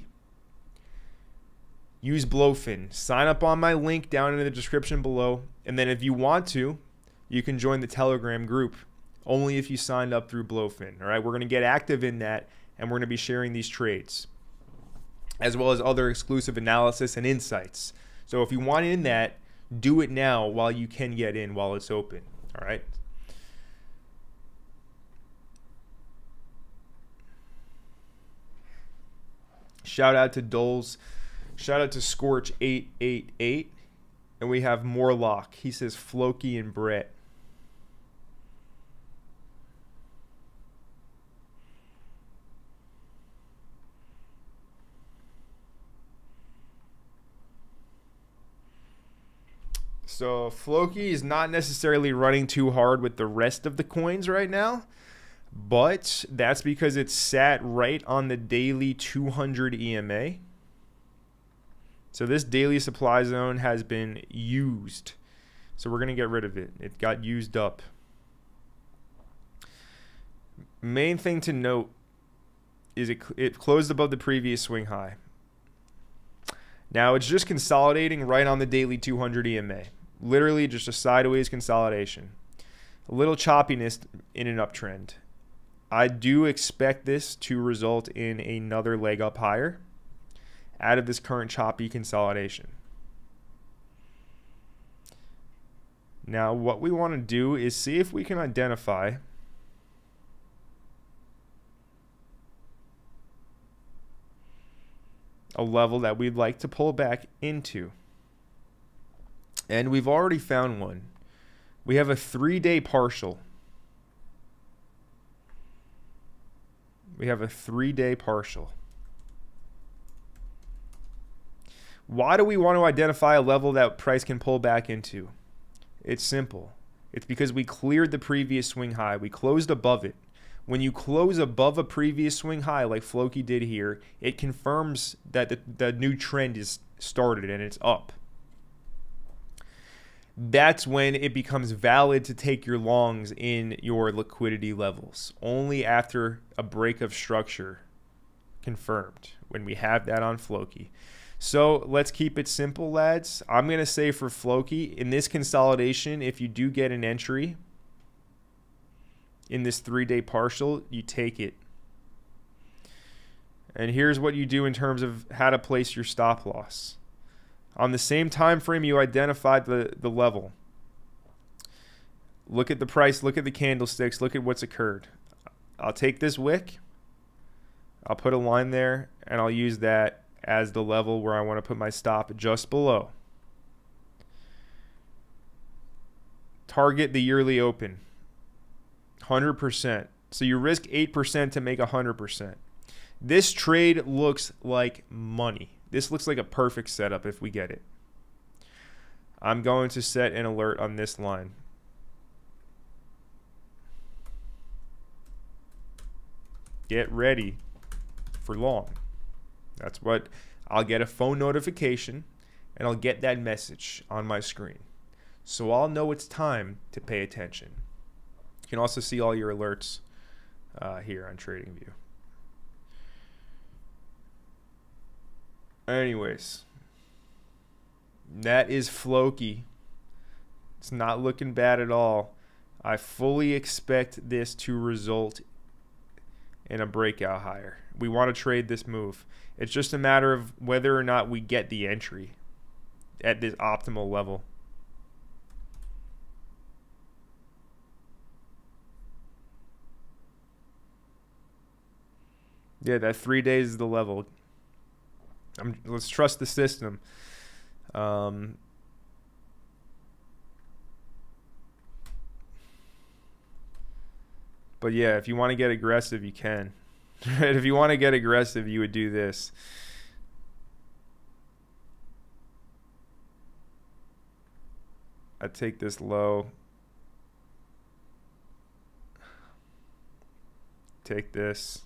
use Blowfin. Sign up on my link down in the description below. And then if you want to, you can join the Telegram group only if you signed up through Blowfin. All right, we're going to get active in that, and we're going to be sharing these trades, as well as other exclusive analysis and insights. So if you want in that, do it now while you can get in while it's open. All right. Shout out to Doles. Shout out to Scorch888. And we have Morlock. He says Floki and Brett. So Floki is not necessarily running too hard with the rest of the coins right now, but that's because it's sat right on the daily 200 EMA. So this daily supply zone has been used. So we're going to get rid of it. It got used up. Main thing to note is it closed above the previous swing high. Now it's just consolidating right on the daily 200 EMA. Literally just a sideways consolidation. A little choppiness in an uptrend. I do expect this to result in another leg up higher out of this current choppy consolidation. Now what we want to do is see if we can identify a level that we'd like to pull back into. And we've already found one. We have a 3-day partial. We have a 3-day partial. Why do we want to identify a level that price can pull back into? It's simple. It's because we cleared the previous swing high. We closed above it. When you close above a previous swing high like Floki did here, it confirms that the new trend is started and it's up. That's when it becomes valid to take your longs in your liquidity levels. Only after a break of structure confirmed, when we have that on Floki. So let's keep it simple, lads. I'm going to say for Floki, in this consolidation, if you do get an entry in this 3-day partial, you take it. And here's what you do in terms of how to place your stop loss. On the same time frame, you identified the level. Look at the price, look at the candlesticks, look at what's occurred. I'll take this wick, I'll put a line there, and I'll use that as the level where I want to put my stop just below. Target the yearly open, 100%. So you risk 8% to make 100%. This trade looks like money. This looks like a perfect setup if we get it. I'm going to set an alert on this line. Get ready for long. That's what I'll get, a phone notification, and I'll get that message on my screen. So I'll know it's time to pay attention. You can also see all your alerts here on TradingView. Anyways, that is Floki. It's not looking bad at all. I fully expect this to result in a breakout higher. We want to trade this move. It's just a matter of whether or not we get the entry at this optimal level. Yeah, that 3 days is the level. Let's trust the system. But yeah, if you want to get aggressive, you can. If you want to get aggressive, you would do this. I'd take this low. Take this.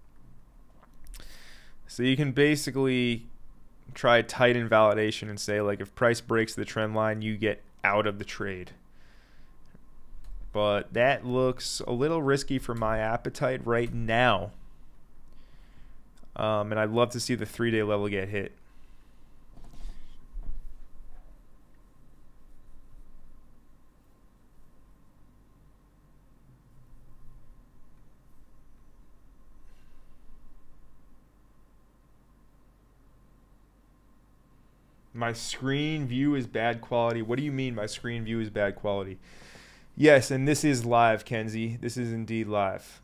So you can basically try tight invalidation and say, like, if price breaks the trend line, you get out of the trade. But that looks a little risky for my appetite right now. And I'd love to see the 3-day level get hit. My screen view is bad quality. What do you mean my screen view is bad quality? Yes, and this is live, Kenzie. This is indeed live.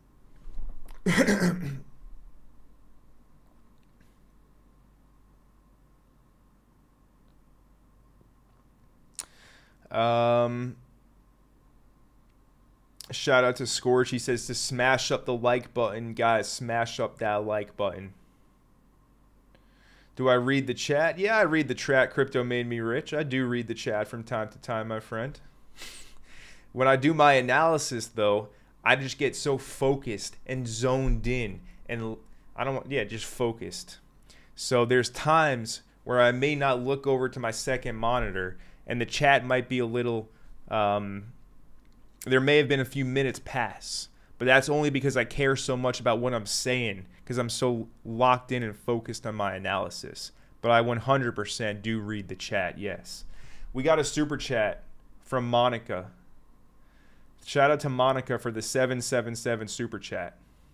Shout out to Scorch. He says to smash up the like button. Guys, smash up that like button. Do I read the chat? Yeah, I read the chat. Crypto made me rich. I do read the chat from time to time, my friend. When I do my analysis, though, I just get so focused and zoned in. And I don't want, yeah, just focused. So there's times where I may not look over to my second monitor and the chat might be a little, there may have been a few minutes pass. But that's only because I care so much about what I'm saying, because I'm so locked in and focused on my analysis. But I 100% do read the chat, yes. We got a super chat from Monica. Shout out to Monica for the 777 super chat.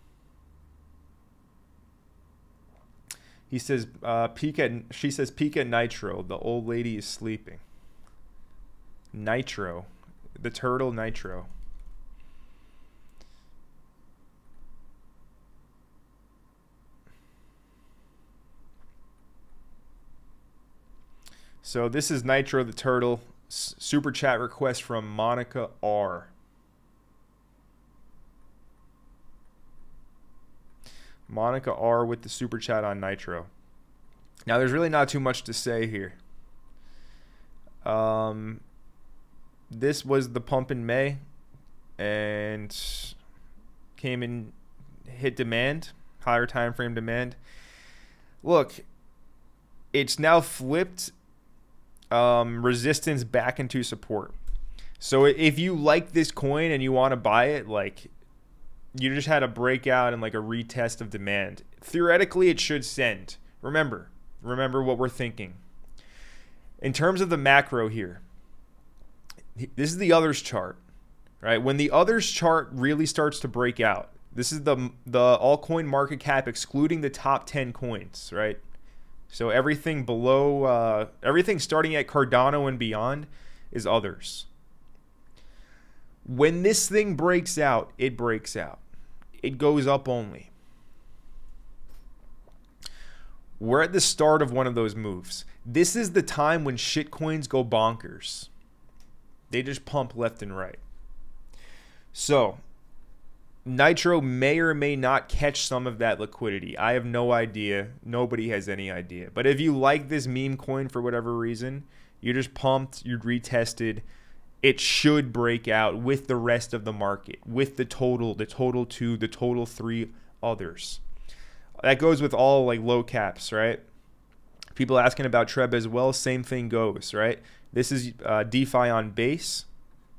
He says, she says, peek at Nitro. The old lady is sleeping. Nitro. The turtle Nitro. So this is Nitro the Turtle. Super chat request from Monica R. Monica R with the super chat on Nitro. Now there's really not too much to say here. This was the pump in May and came in, hit demand, higher time frame demand. Look, it's now flipped resistance back into support. So if you like this coin and you want to buy it, like, you just had a breakout and like a retest of demand, theoretically it should send. Remember remember what we're thinking. In terms of the macro here, this is the others chart, right? When the others chart really starts to break out, this is the altcoin market cap excluding the top 10 coins, right? So everything below, everything starting at Cardano and beyond is others. When this thing breaks out, it breaks out. It goes up only. We're at the start of one of those moves. This is the time when shitcoins go bonkers. They just pump left and right. So, Nitro may or may not catch some of that liquidity. I have no idea. Nobody has any idea. But if you like this meme coin for whatever reason, you're just pumped, you're retested, it should break out with the rest of the market, with the total 2, the total 3 others. That goes with all like low caps, right? People asking about Treb as well, same thing goes, right? This is DeFi on base.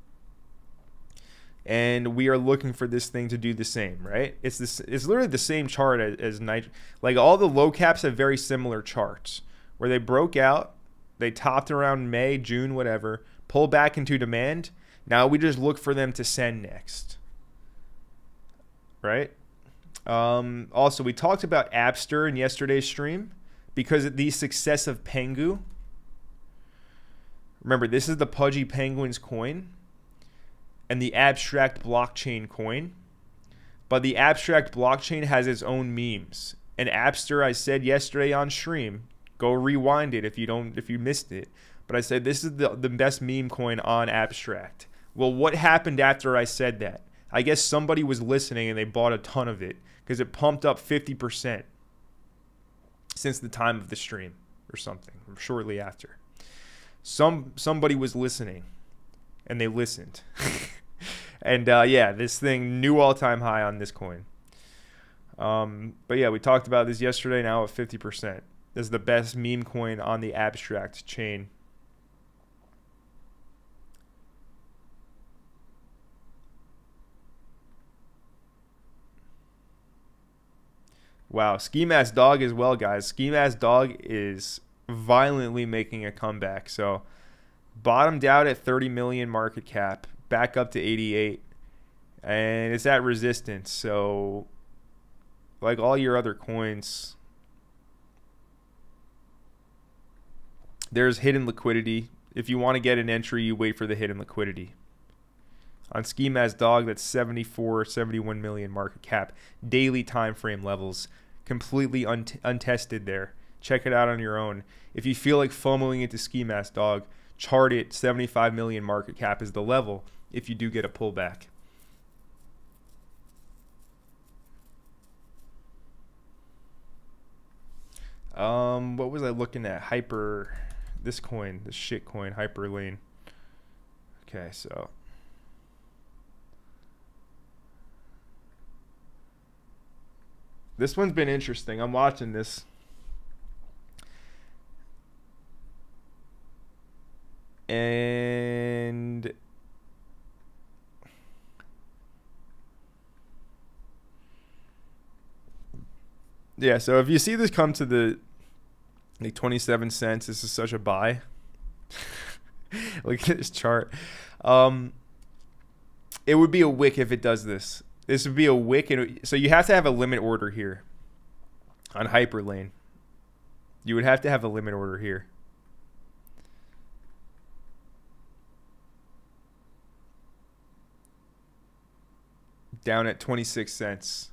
And we are looking for this thing to do the same, right? It's literally the same chart as Nitro. Like all the low caps have very similar charts where they broke out, they topped around May, June, whatever, pull back into demand. Now we just look for them to send next, right? Also, we talked about Appster in yesterday's stream because of the success of Pengu. Remember, this is the Pudgy Penguins coin and the Abstract blockchain coin. But the Abstract blockchain has its own memes. And Appster, I said yesterday on stream, go rewind it if you missed it. But I said this is the best meme coin on Abstract. Well, what happened after I said that? I guess somebody was listening and they bought a ton of it because it pumped up 50% since the time of the stream or something, or shortly after. Somebody was listening and they listened. And yeah, this thing, new all-time high on this coin. But yeah, we talked about this yesterday, now at 50%. This is the best meme coin on the Abstract chain. Wow, Ski Mask Dog as well, guys. Ski Mask Dog is violently making a comeback. So bottomed out at 30 million market cap, back up to 88, and it's at resistance. So like all your other coins, there's hidden liquidity. If you want to get an entry, you wait for the hidden liquidity. On Ski Mask Dog, that's 74, 71 million market cap. Daily time frame levels. Completely untested there. Check it out on your own. If you feel like FOMOing into Ski Mask Dog, chart it 75 million market cap is the level if you do get a pullback. What was I looking at? This coin, this shit coin, Hyperlane. Okay, so this one's been interesting. I'm watching this. And yeah, so if you see this come to the like 27 cents, this is such a buy. Look at this chart. It would be a wick if it does this. This would be a wick. So you have to have a limit order here on Hyperlane. You would have to have a limit order here. Down at 26 cents.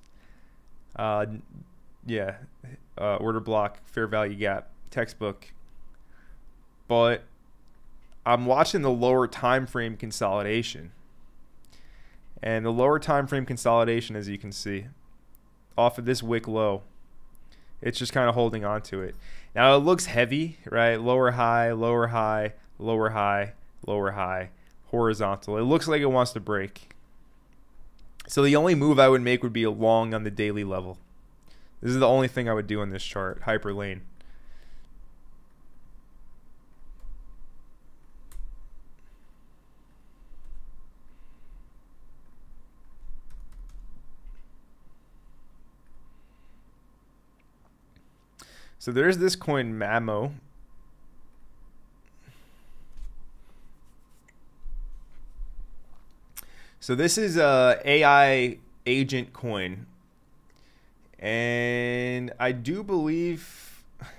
Yeah. Order block, fair value gap, textbook. But I'm watching the lower time frame consolidation. And the lower time frame consolidation, as you can see, off of this wick low, it's just kind of holding on to it. Now it looks heavy, right? Lower high, lower high, lower high, lower high, horizontal. It looks like it wants to break. So the only move I would make would be a long on the daily level. This is the only thing I would do on this chart, Hyperlane. So there's this coin Mamo. So this is a AI agent coin, and I do believe,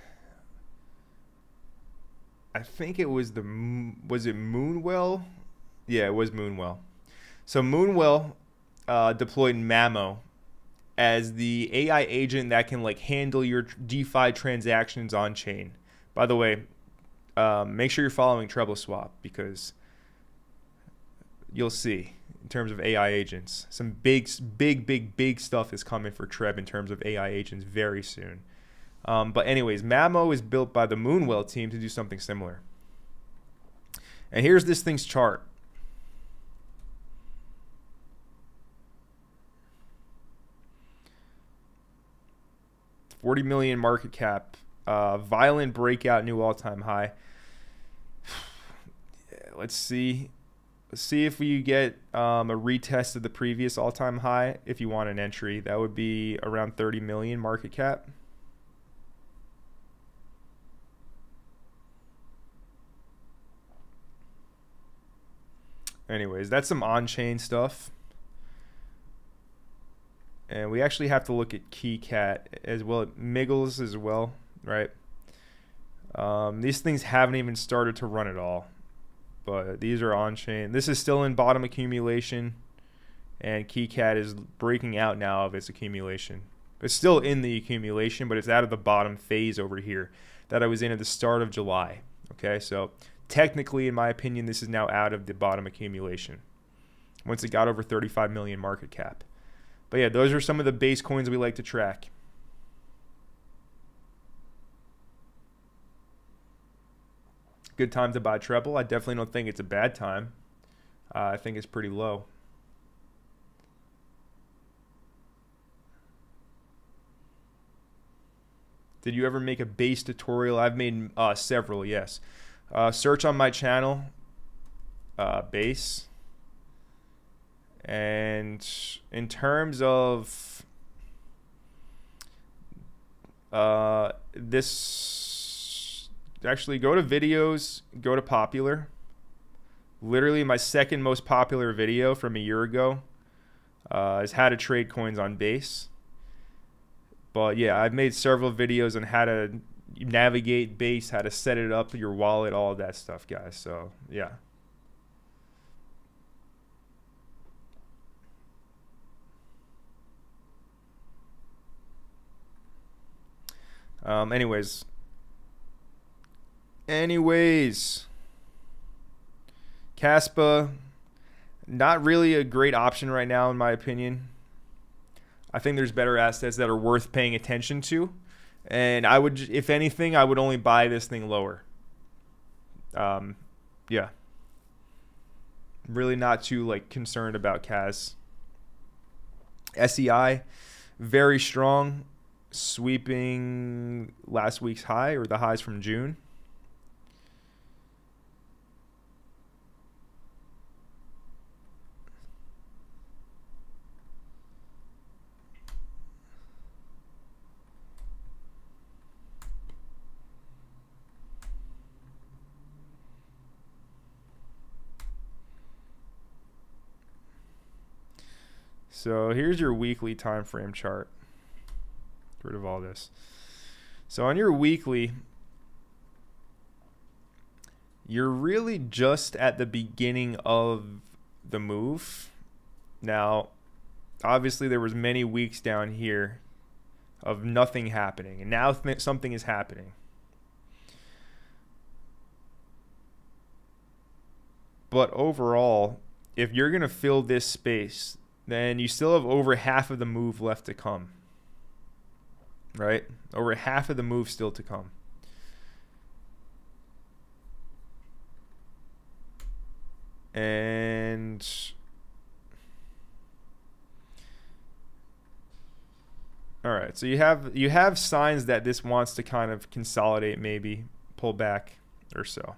I think it was was it Moonwell? Yeah, it was Moonwell. So Moonwell deployed Mamo as the AI agent that can like handle your DeFi transactions on chain. By the way, make sure you're following TrebleSwap because you'll see in terms of AI agents, some big stuff is coming for Treb in terms of AI agents very soon. But anyways, Mamo is built by the Moonwell team to do something similar. And here's this thing's chart. $40 million market cap, violent breakout, new all-time high. Let's see if we get a retest of the previous all-time high. If you want an entry, that would be around 30 million market cap. Anyways, that's some on-chain stuff. And we actually have to look at KeyCat as well, Miggles as well, right? These things haven't even started to run at all, but these are on-chain. This is still in bottom accumulation, and KeyCat is breaking out now of its accumulation. It's still in the accumulation, but it's out of the bottom phase over here that I was in at the start of July. Okay, so technically, in my opinion, this is now out of the bottom accumulation once it got over 35 million market cap. But yeah, those are some of the base coins we like to track. Good time to buy Treble. I definitely don't think it's a bad time. I think it's pretty low. Did you ever make a base tutorial? I've made several, yes. Search on my channel, base. And in terms of this, actually go to videos, go to popular. Literally my second most popular video from a year ago is how to trade coins on base. But yeah, I've made several videos on how to navigate base, how to set it up, your wallet, all of that stuff, guys. So yeah. Anyways, Kaspa, not really a great option right now in my opinion. I think there's better assets that are worth paying attention to, and I would, if anything, I would only buy this thing lower. Yeah, really not too like concerned about Cas. SEI, very strong, sweeping last week's high or the highs from June. So here's your weekly time frame chart. Get rid of all this. So on your weekly, you're really just at the beginning of the move. Now, obviously there was many weeks down here of nothing happening, and now something is happening. But overall, if you're going to fill this space, then you still have over half of the move left to come. Right? Over half of the move still to come. And all right, so you have signs that this wants to kind of consolidate, maybe pull back or so.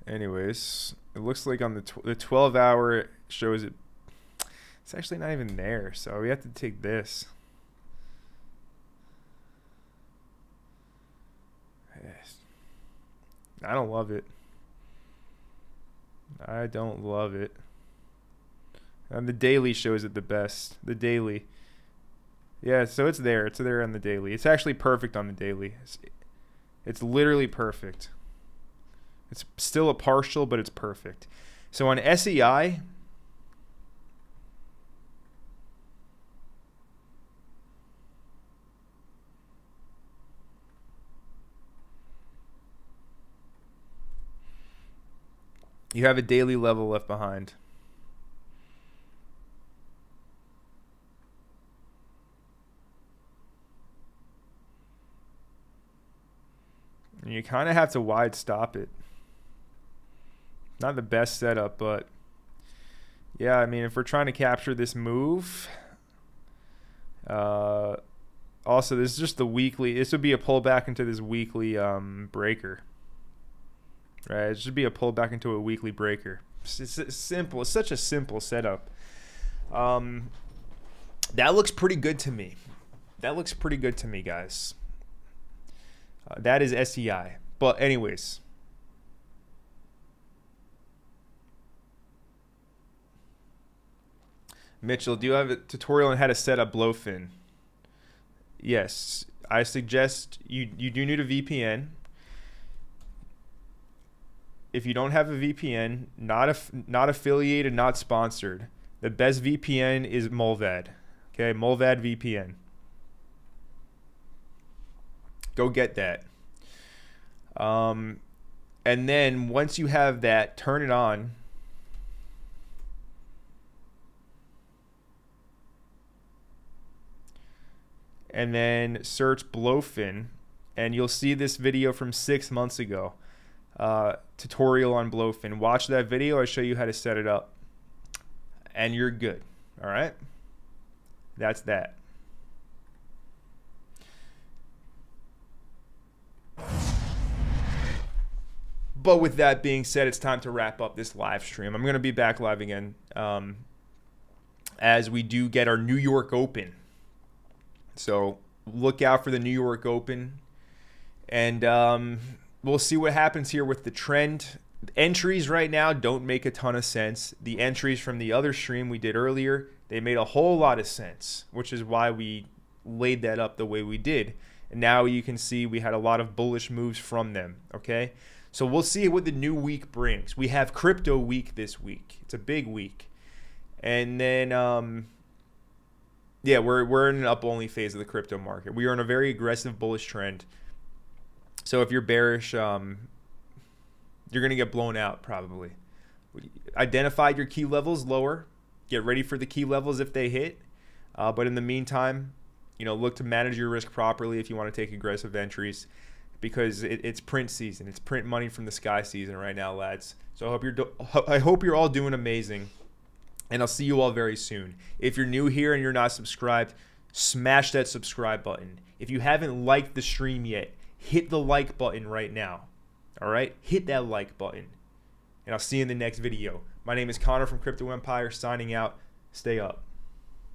Anyways, it looks like on the 12 hour shows it. It's actually not even there, so we have to take this. I don't love it. I don't love it. And the daily shows it the best. The daily. Yeah, so it's there. It's there on the daily. It's actually perfect on the daily. It's literally perfect. It's still a partial, but it's perfect. So on SEI, you have a daily level left behind. And you kind of have to wide stop it. Not the best setup, but yeah, I mean, if we're trying to capture this move, also this is just the weekly. This would be a pullback into this weekly breaker, right? It should be a pullback into a weekly breaker. It's simple. It's such a simple setup. That looks pretty good to me. That looks pretty good to me, guys. That is SEI. But anyways. Mitchell, do you have a tutorial on how to set up Blowfin? Yes. I suggest you do need a VPN. If you don't have a VPN, not affiliated, not sponsored, the best VPN is Mullvad. Okay, Mullvad VPN. Go get that. And then once you have that, turn it on. And then search Blowfin, and you'll see this video from 6 months ago. Tutorial on Blowfin. Watch that video. I show you how to set it up, and you're good. All right. That's that. But with that being said, it's time to wrap up this live stream. I'm going to be back live again as we do get our New York Open. So look out for the New York Open. And we'll see what happens here with the trend. Entries right now don't make a ton of sense. The entries from the other stream we did earlier, they made a whole lot of sense, which is why we laid that up the way we did. And now you can see we had a lot of bullish moves from them, okay? So we'll see what the new week brings. We have crypto week this week. It's a big week. And then, yeah, we're in an up-only phase of the crypto market. We are in a very aggressive bullish trend. So if you're bearish, you're going to get blown out probably. Identify your key levels lower. Get ready for the key levels if they hit. But in the meantime, you know, look to manage your risk properly if you want to take aggressive entries, because it's print season. It's print money from the sky season right now, lads. So I hope you're all doing amazing, and I'll see you all very soon. If you're new here and you're not subscribed, smash that subscribe button. If you haven't liked the stream yet, hit the like button right now. All right? Hit that like button. And I'll see you in the next video. My name is Connor from Crypto Empire, signing out. Stay up.